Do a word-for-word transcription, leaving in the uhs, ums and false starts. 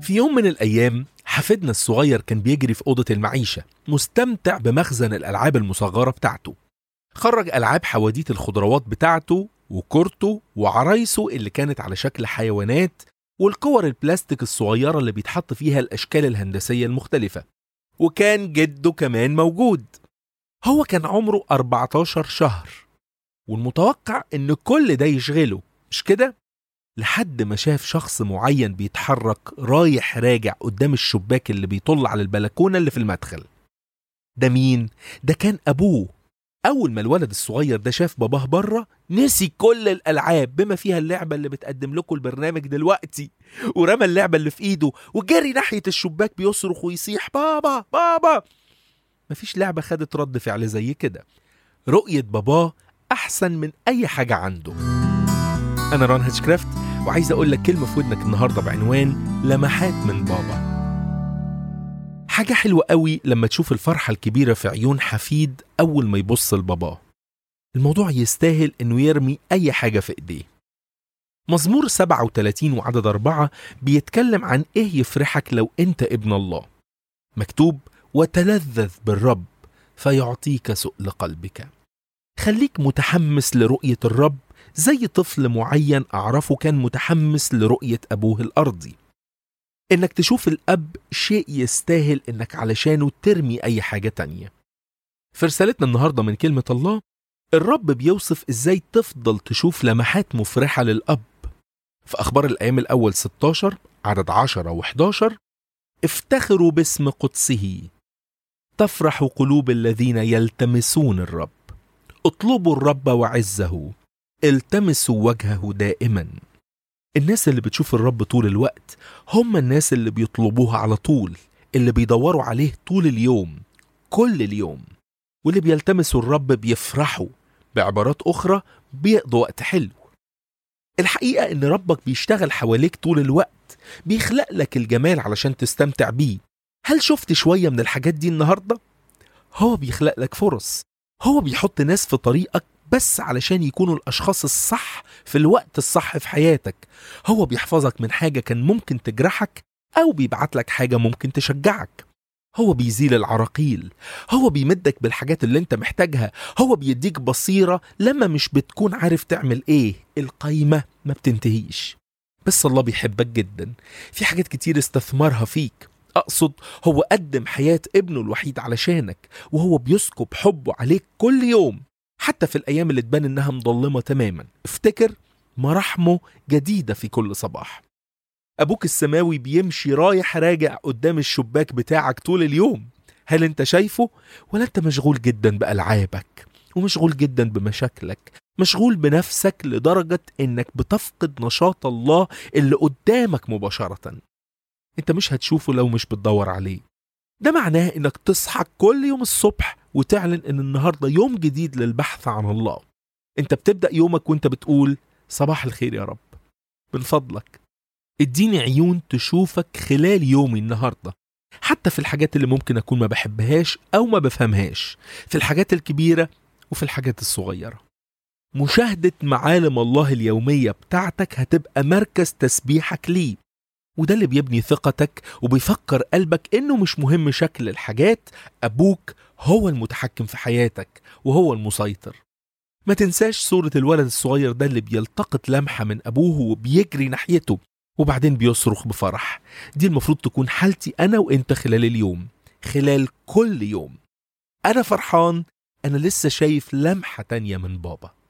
في يوم من الأيام حفيدنا الصغير كان بيجري في أوضة المعيشة مستمتع بمخزن الألعاب المصغرة بتاعته. خرج ألعاب حواديت الخضروات بتاعته وكورته وعرايسه اللي كانت على شكل حيوانات والكور البلاستيك الصغيرة اللي بيتحط فيها الأشكال الهندسية المختلفة. وكان جده كمان موجود. هو كان عمره أربعتاشر شهر، والمتوقع إن كل ده يشغله، مش كده؟ لحد ما شاف شخص معين بيتحرك رايح راجع قدام الشباك اللي بيطل على البلكونة اللي في المدخل. ده مين؟ ده كان أبوه. أول ما الولد الصغير ده شاف باباه بره نسي كل الألعاب بما فيها اللعبة اللي بتقدم لكم البرنامج دلوقتي، ورمى اللعبة اللي في إيده وجري ناحية الشباك بيصرخ ويصيح بابا بابا. مفيش لعبة خدت رد فعل زي كده. رؤية باباه أحسن من أي حاجة عنده. أنا ران هاتشكرافت، وعايز أقول لك كلمة في ودنك النهاردة بعنوان لمحات من بابا. حاجة حلوة قوي لما تشوف الفرحة الكبيرة في عيون حفيد أول ما يبص لباباه. الموضوع يستاهل إنه يرمي أي حاجة في إيديه. مزمور سبعة وثلاثين وعدد أربعة بيتكلم عن إيه يفرحك لو أنت ابن الله. مكتوب: وتلذذ بالرب فيعطيك سؤل قلبك. خليك متحمس لرؤية الرب زي طفل معين أعرفه كان متحمس لرؤية أبوه الأرضي. إنك تشوف الأب شيء يستاهل إنك علشانه ترمي أي حاجة تانية. في رسالتنا النهاردة من كلمة الله، الرب بيوصف إزاي تفضل تشوف لمحات مفرحة للأب. في أخبار الأيام الأول ستاشر عدد عشرة وحداشر: افتخروا باسم قدسه، تفرح قلوب الذين يلتمسون الرب، اطلبوا الرب وعزه، التمسوا وجهه دائما. الناس اللي بتشوف الرب طول الوقت هم الناس اللي بيطلبوها على طول، اللي بيدوروا عليه طول اليوم كل اليوم، واللي بيلتمسوا الرب بيفرحوا. بعبارات أخرى بيقضوا وقت حلو. الحقيقة إن ربك بيشتغل حواليك طول الوقت، بيخلق لك الجمال علشان تستمتع بيه. هل شفت شوية من الحاجات دي النهاردة؟ هو بيخلق لك فرص، هو بيحط ناس في طريقك بس علشان يكونوا الأشخاص الصح في الوقت الصح في حياتك. هو بيحفظك من حاجة كان ممكن تجرحك، أو بيبعت لك حاجة ممكن تشجعك. هو بيزيل العراقيل، هو بيمدك بالحاجات اللي انت محتاجها، هو بيديك بصيرة لما مش بتكون عارف تعمل ايه. القايمة ما بتنتهيش. بس الله بيحبك جدا، في حاجات كتير استثمرها فيك. أقصد هو قدم حياة ابنه الوحيد علشانك، وهو بيسكب حبه عليك كل يوم، حتى في الأيام اللي تبان إنها مظلمة تماما. افتكر مراحمه جديدة في كل صباح. أبوك السماوي بيمشي رايح راجع قدام الشباك بتاعك طول اليوم. هل أنت شايفه؟ ولا أنت مشغول جدا بألعابك، ومشغول جدا بمشاكلك، مشغول بنفسك لدرجة إنك بتفقد نشاط الله اللي قدامك مباشرة؟ أنت مش هتشوفه لو مش بتدور عليه. ده معناه إنك تصحى كل يوم الصبح وتعلن إن النهاردة يوم جديد للبحث عن الله. أنت بتبدأ يومك وأنت بتقول: صباح الخير يا رب، من فضلك اديني عيون تشوفك خلال يومي النهاردة، حتى في الحاجات اللي ممكن أكون ما بحبهاش أو ما بفهمهاش، في الحاجات الكبيرة وفي الحاجات الصغيرة. مشاهدة معالم الله اليومية بتاعتك هتبقى مركز تسبيحك ليه، وده اللي بيبني ثقتك وبيفكر قلبك إنه مش مهم شكل الحاجات. أبوك هو المتحكم في حياتك وهو المسيطر. ما تنساش صورة الولد الصغير ده اللي بيلتقط لمحة من أبوه وبيجري ناحيته وبعدين بيصرخ بفرح. دي المفروض تكون حالتي أنا وإنت خلال اليوم، خلال كل يوم. أنا فرحان، أنا لسه شايف لمحة تانية من بابا.